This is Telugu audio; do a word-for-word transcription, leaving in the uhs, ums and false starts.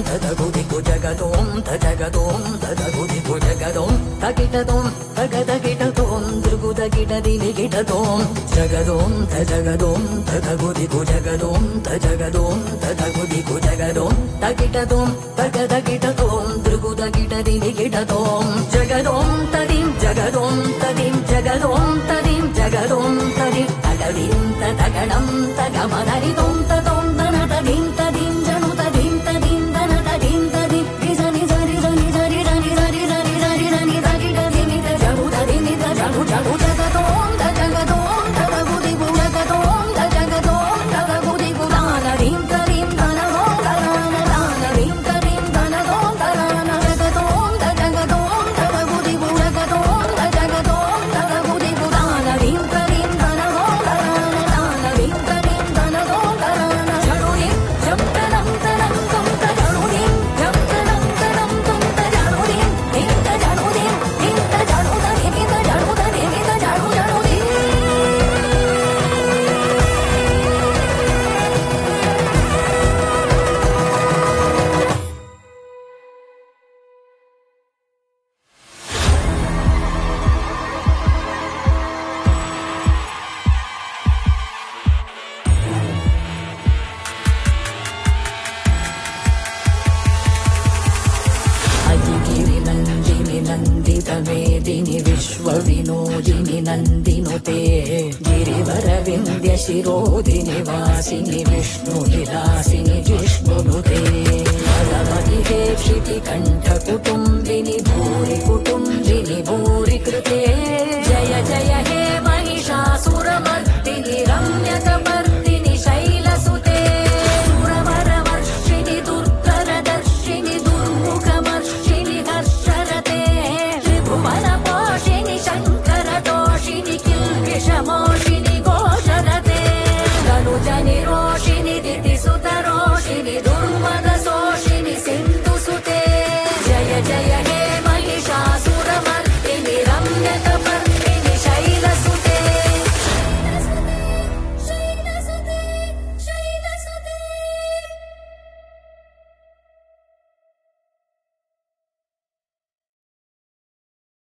తదగుదిగు జగదోం తజగదోం తదగుదిగు జగదోం తకిటదోం తగదగిటదోం దృగుదగిటదినిగిటదోం జగదోం తజగదోం తదగుదిగు జగదోం తజగదోం తదగుదిగు జగదోం తకిటదోం తగదగిటదోం దృగుదగిటదినిగిటదోం జగదోం తదిం జగదోం తదిం జగదోం తదిం జగదోం తదిం తగదిం తగడం తగమదరిదోం తదోం దన తదిం తదిం జను తదిం తదిం దన తదిం తదిం నిజని జరి జని జరి జని జరి జరి జరి జని జరి జరి నిజ జను తది నిజ జను జను జగదోం జగదోం తదగుదిగు జగదోం జగదోం తదగుదిగు దానదిం తదిం దనదోం దన దానదిం తదిం దనదోం దన జగదోం జగదోం తదగుదిగు జగదోం జగదోం తదగుదిగు దానదిం తదిం దనదోం దన దానదిం తదిం దనదోం దన జనుదిం జంతనం తనం తం తజనుదిం జంతనం తనం తం తజనుదిం ఇంత జనుదిం ఇంత జనుదని ఇంత జనుదని ఇంత జను జనుదిం అజిగిరి నందిని నందిత మేదిని విశ్వ వినోదిని నందినుతే గిరివర వింధ్య శిరోదిని వాసిని విష్ణు విలాసిని జిష్ణునుతే భగవతి దేక్షితి కంఠ కుటుంబిని భూరి కుటుంబిని భూరి కృతే